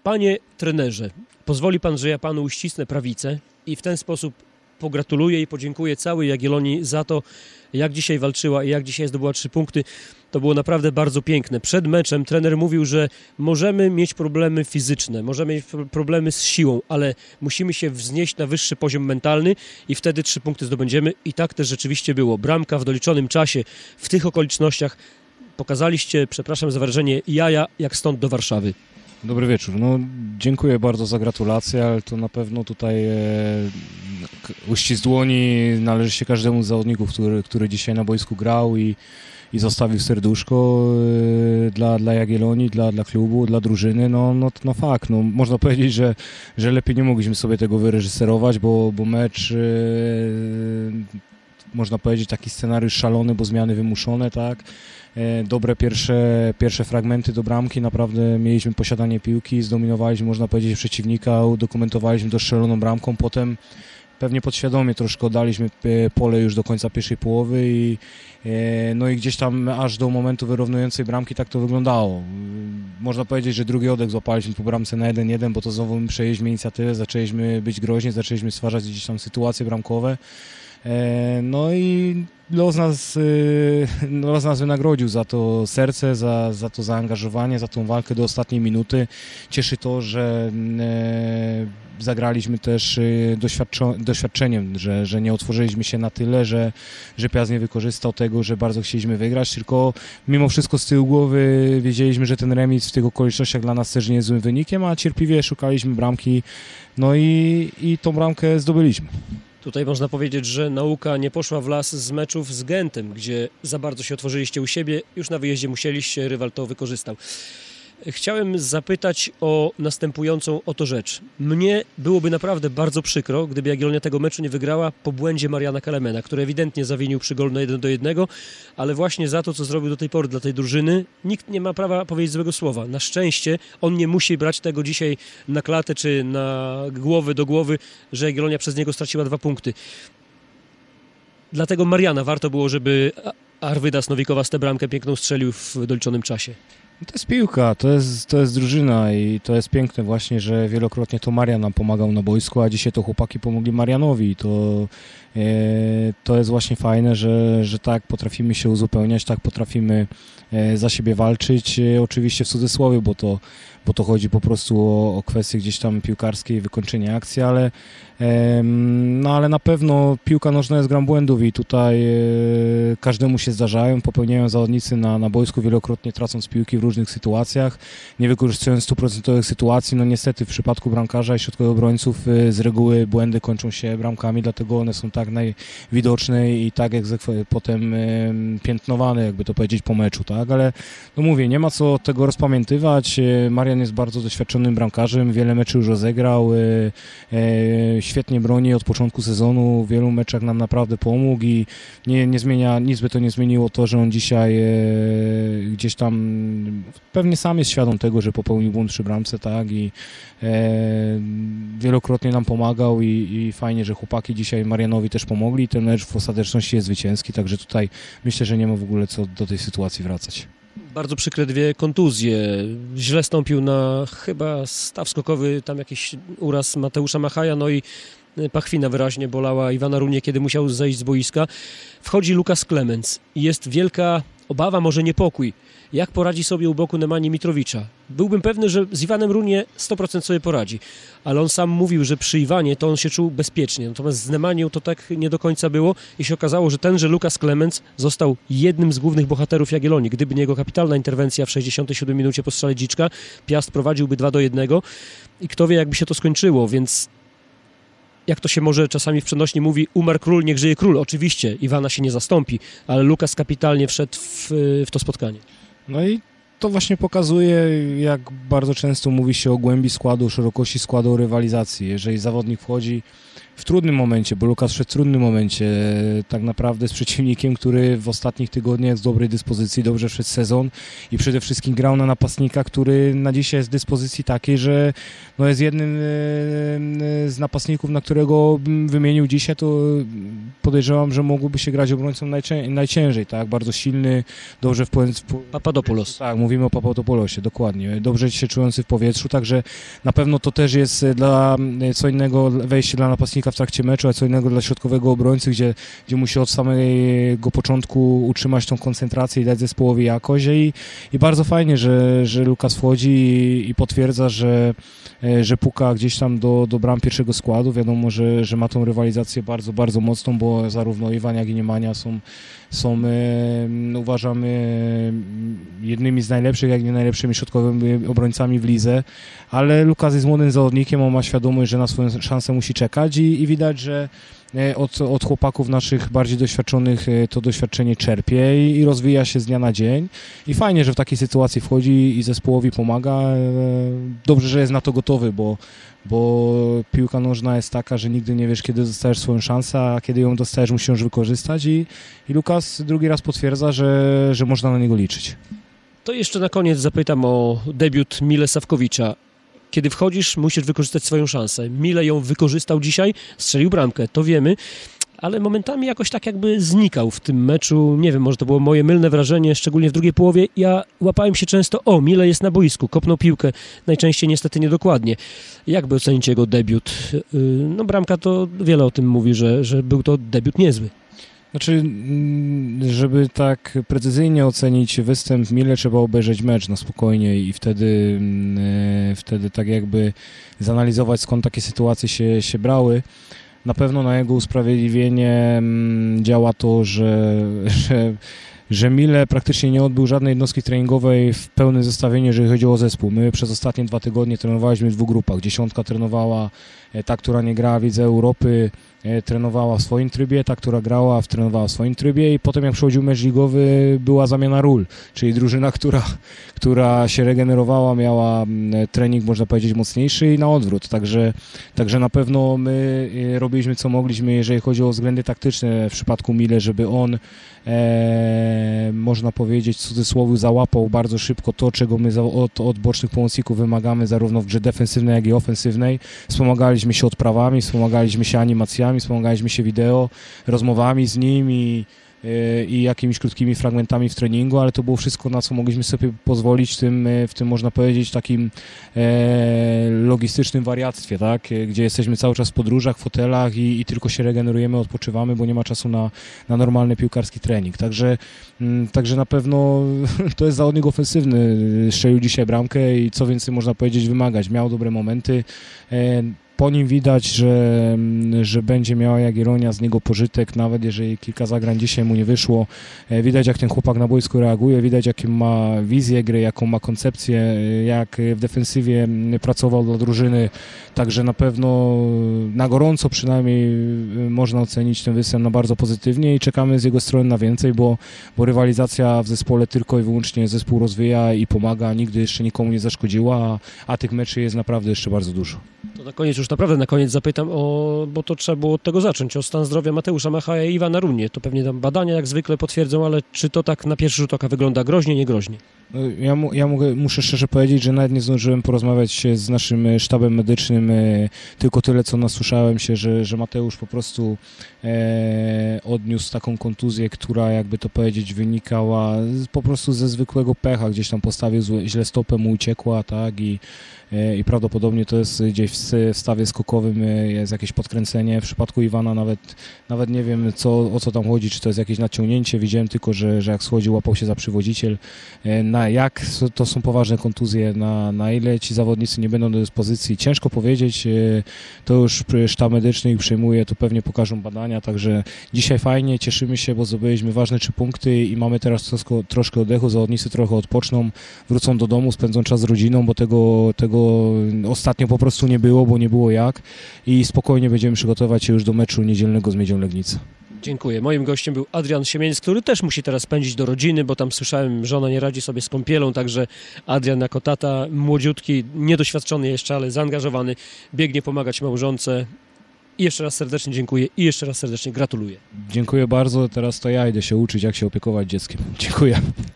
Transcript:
Panie trenerze, pozwoli pan, że ja panu uścisnę prawicę i w ten sposób pogratuluję i podziękuję całej Jagiellonii za to, jak dzisiaj walczyła i jak dzisiaj zdobyła 3 punkty. To było naprawdę bardzo piękne. Przed meczem trener mówił, że możemy mieć problemy fizyczne, możemy mieć problemy z siłą, ale musimy się wznieść na wyższy poziom mentalny i wtedy 3 punkty zdobędziemy. I tak też rzeczywiście było. Bramka w doliczonym czasie, w tych okolicznościach pokazaliście, przepraszam za wrażenie, jaja jak stąd do Warszawy. Dobry wieczór. No, dziękuję bardzo za gratulacje, ale to na pewno tutaj uścisk dłoni należy się każdemu z zawodników, który dzisiaj na boisku grał i zostawił serduszko dla Jagiellonii, dla klubu, dla drużyny. No fakt, no, można powiedzieć, że lepiej nie mogliśmy sobie tego wyreżyserować, bo mecz, można powiedzieć, taki scenariusz szalony, bo zmiany wymuszone, tak. Dobre pierwsze fragmenty do bramki, naprawdę mieliśmy posiadanie piłki, zdominowaliśmy, można powiedzieć, przeciwnika, udokumentowaliśmy dostrzeloną bramką, potem pewnie podświadomie troszkę oddaliśmy pole już do końca pierwszej połowy i gdzieś tam aż do momentu wyrównującej bramki tak to wyglądało. Można powiedzieć, że drugi oddech złapaliśmy po bramce na 1-1, bo to znowu my przejęliśmy inicjatywę, zaczęliśmy być groźni, zaczęliśmy stwarzać gdzieś tam sytuacje bramkowe. No i los nas wynagrodził za to serce, za to zaangażowanie, za tą walkę do ostatniej minuty. Cieszy to, że zagraliśmy też doświadczeniem, że nie otworzyliśmy się na tyle, że Piast nie wykorzystał tego, że bardzo chcieliśmy wygrać, tylko mimo wszystko z tyłu głowy wiedzieliśmy, że ten remis w tych okolicznościach dla nas też nie jest złym wynikiem, a cierpliwie szukaliśmy bramki, no i tą bramkę zdobyliśmy. Tutaj można powiedzieć, że nauka nie poszła w las z meczów z Gentem, gdzie za bardzo się otworzyliście u siebie, już na wyjeździe musieliście, rywal to wykorzystał. Chciałem zapytać o następującą oto rzecz. Mnie byłoby naprawdę bardzo przykro, gdyby Jagiellonia tego meczu nie wygrała po błędzie Mariana Kelemena, który ewidentnie zawinił przy golu na 1-1, ale właśnie za to, co zrobił do tej pory dla tej drużyny, nikt nie ma prawa powiedzieć złego słowa. Na szczęście on nie musi brać tego dzisiaj na klatę czy na głowę do głowy, że Jagiellonia przez niego straciła 2 punkty. Dlatego Mariana warto było, żeby Arvydas Nowikowas tę bramkę piękną strzelił w doliczonym czasie. To jest piłka, to jest drużyna i to jest piękne właśnie, że wielokrotnie to Marian nam pomagał na boisku, a dzisiaj to chłopaki pomogli Marianowi i to jest właśnie fajne, że tak potrafimy się uzupełniać, tak potrafimy za siebie walczyć, oczywiście w cudzysłowie, bo to chodzi po prostu o kwestie gdzieś tam piłkarskiej, wykończenia akcji, ale na pewno piłka nożna jest grą błędów i tutaj każdemu się zdarzają, popełniają zawodnicy na boisku, wielokrotnie tracąc piłki w różnych sytuacjach, nie wykorzystując 100% sytuacji. No niestety w przypadku bramkarza i środkowych obrońców z reguły błędy kończą się bramkami, dlatego one są tak najwidoczne i tak potem piętnowane, jakby to powiedzieć, po meczu, tak, ale no mówię, nie ma co tego rozpamiętywać. Marian jest bardzo doświadczonym bramkarzem, wiele meczy już rozegrał, świetnie broni od początku sezonu, w wielu meczach nam naprawdę pomógł i nic by to nie zmieniło to, że on dzisiaj gdzieś tam pewnie sam jest świadom tego, że popełnił błąd przy bramce, tak, i wielokrotnie nam pomagał i fajnie, że chłopaki dzisiaj Marianowi też pomogli i ten mecz w ostateczności jest zwycięski, także tutaj myślę, że nie ma w ogóle co do tej sytuacji wracać. Bardzo przykre 2 kontuzje. Źle stąpił na chyba staw skokowy, tam jakiś uraz Mateusza Machaja, no i pachwina wyraźnie bolała Iwana Runię, kiedy musiał zejść z boiska. Wchodzi Lukas Clemens i jest wielka obawa, może niepokój. Jak poradzi sobie u boku Nemanje Mitrowicza? Byłbym pewny, że z Iwanem Runie 100% sobie poradzi, ale on sam mówił, że przy Iwanie to on się czuł bezpiecznie, natomiast z Nemanią to tak nie do końca było i się okazało, że tenże Lukas Clemens został jednym z głównych bohaterów Jagiellonii. Gdyby nie jego kapitalna interwencja w 67 minucie po strzale Dziczka, Piast prowadziłby 2-1 i kto wie, jakby się to skończyło, więc jak to się może czasami w przenośni mówi, umarł król, niech żyje król. Oczywiście Iwana się nie zastąpi, ale Lukas kapitalnie wszedł w to spotkanie. No i to właśnie pokazuje, jak bardzo często mówi się o głębi składu, o szerokości składu, o rywalizacji. Jeżeli zawodnik wchodzi w trudnym momencie, bo Lukas wszedł w trudnym momencie, tak naprawdę z przeciwnikiem, który w ostatnich tygodniach jest w dobrej dyspozycji, dobrze wszedł sezon i przede wszystkim grał na napastnika, który na dzisiaj jest w dyspozycji takiej, że no jest jednym z napastników, na którego bym wymienił dzisiaj, to podejrzewam, że mógłby się grać obrońcą najciężej, tak, bardzo silny, dobrze Papadopoulos. Tak, mówimy o Papadopoulosie, dokładnie, dobrze się czujący w powietrzu, także na pewno to też jest dla co innego wejście dla napastnika w trakcie meczu, a co innego dla środkowego obrońcy, gdzie musi od samego początku utrzymać tą koncentrację i dać zespołowi jakość i bardzo fajnie, że Lukas wchodzi i potwierdza, że puka gdzieś tam do bram pierwszego składu. Wiadomo, że ma tą rywalizację bardzo, bardzo mocną, bo zarówno Iwan, jak i Niemania są uważamy jednymi z najlepszych, jak nie najlepszymi środkowymi obrońcami w lidze, ale Lukas jest młodym zawodnikiem, on ma świadomość, że na swoją szansę musi czekać i widać, że od chłopaków naszych bardziej doświadczonych to doświadczenie czerpie i rozwija się z dnia na dzień i fajnie, że w takiej sytuacji wchodzi i zespołowi pomaga. Dobrze, że jest na to gotowy, bo piłka nożna jest taka, że nigdy nie wiesz, kiedy dostajesz swoją szansę, a kiedy ją dostajesz, musisz ją wykorzystać i Lukas drugi raz potwierdza, że można na niego liczyć. To jeszcze na koniec zapytam o debiut Mile Sawkowicza. Kiedy wchodzisz, musisz wykorzystać swoją szansę. Mile ją wykorzystał dzisiaj, strzelił bramkę, to wiemy, ale momentami jakoś tak jakby znikał w tym meczu. Nie wiem, może to było moje mylne wrażenie, szczególnie w drugiej połowie. Ja łapałem się często, Mile jest na boisku, kopnął piłkę, najczęściej niestety niedokładnie. Jak by ocenić jego debiut? No bramka to wiele o tym mówi, że był to debiut niezły. Znaczy, żeby tak precyzyjnie ocenić występ Mile, trzeba obejrzeć mecz na spokojnie i wtedy tak jakby zanalizować, skąd takie sytuacje się brały. Na pewno na jego usprawiedliwienie działa to, że Mile praktycznie nie odbył żadnej jednostki treningowej w pełnym zestawieniu, jeżeli chodzi o zespół. My przez ostatnie 2 tygodnie trenowaliśmy w 2 grupach. 10 trenowała ta, która nie grała w Lidze Europy, trenowała w swoim trybie, ta, która grała, trenowała w swoim trybie i potem jak przychodził mecz ligowy, była zamiana ról, czyli drużyna, która się regenerowała, miała trening, można powiedzieć, mocniejszy i na odwrót. Także na pewno my robiliśmy, co mogliśmy, jeżeli chodzi o względy taktyczne w przypadku Mile, żeby on można powiedzieć w cudzysłowie załapał bardzo szybko to, czego my od bocznych pomocników wymagamy, zarówno w grze defensywnej, jak i ofensywnej. Wspomagaliśmy się odprawami, wspomagaliśmy się animacjami, wspomagaliśmy się wideo, rozmowami z nim i jakimiś krótkimi fragmentami w treningu, ale to było wszystko, na co mogliśmy sobie pozwolić w tym można powiedzieć takim logistycznym wariactwie, tak? Gdzie jesteśmy cały czas w podróżach, w fotelach i tylko się regenerujemy, odpoczywamy, bo nie ma czasu na normalny piłkarski trening. Także na pewno to jest zawodnik ofensywny, strzelił dzisiaj bramkę i co więcej można powiedzieć, wymagać. Miał dobre momenty. Po nim widać, że będzie miała Jagiellonia z niego pożytek, nawet jeżeli kilka zagrań dzisiaj mu nie wyszło. Widać, jak ten chłopak na boisku reaguje, widać, jaką ma wizję gry, jaką ma koncepcję, jak w defensywie pracował dla drużyny. Także na pewno na gorąco przynajmniej można ocenić ten występ na bardzo pozytywnie i czekamy z jego strony na więcej, bo rywalizacja w zespole tylko i wyłącznie zespół rozwija i pomaga, nigdy jeszcze nikomu nie zaszkodziła, a tych meczy jest naprawdę jeszcze bardzo dużo. To na koniec, już naprawdę na koniec zapytam, bo to trzeba było od tego zacząć, o stan zdrowia Mateusza Machaja i Iwana Runie. To pewnie tam badania jak zwykle potwierdzą, ale czy to tak na pierwszy rzut oka wygląda groźnie, nie groźnie? Muszę szczerze powiedzieć, że nawet nie zdążyłem porozmawiać z naszym sztabem medycznym, tylko tyle, co nasłyszałem się, że Mateusz po prostu odniósł taką kontuzję, która, jakby to powiedzieć, wynikała po prostu ze zwykłego pecha, gdzieś tam postawił źle stopę, mu uciekła, tak, i prawdopodobnie to jest gdzieś w stawie skokowym jest jakieś podkręcenie. W przypadku Iwana nawet nie wiem, o co tam chodzi, czy to jest jakieś naciągnięcie. Widziałem tylko, że jak schodzi, łapał się za przywodziciel. To są poważne kontuzje, na ile ci zawodnicy nie będą do dyspozycji, ciężko powiedzieć. To już sztab medyczny ich przejmuje, to pewnie pokażą badania, także dzisiaj fajnie, cieszymy się, bo zdobyliśmy ważne 3 punkty i mamy teraz troszkę oddechu, zawodnicy trochę odpoczną, wrócą do domu, spędzą czas z rodziną, bo tego ostatnio po prostu nie było, bo nie było jak i spokojnie będziemy przygotować się już do meczu niedzielnego z Miedzią Legnica. Dziękuję. Moim gościem był Adrian Siemieniec, który też musi teraz pędzić do rodziny, bo tam słyszałem, żona nie radzi sobie z kąpielą, także Adrian jako tata, młodziutki, niedoświadczony jeszcze, ale zaangażowany, biegnie pomagać małżonce. I jeszcze raz serdecznie dziękuję i jeszcze raz serdecznie gratuluję. Dziękuję bardzo, teraz to ja idę się uczyć, jak się opiekować dzieckiem. Dziękuję.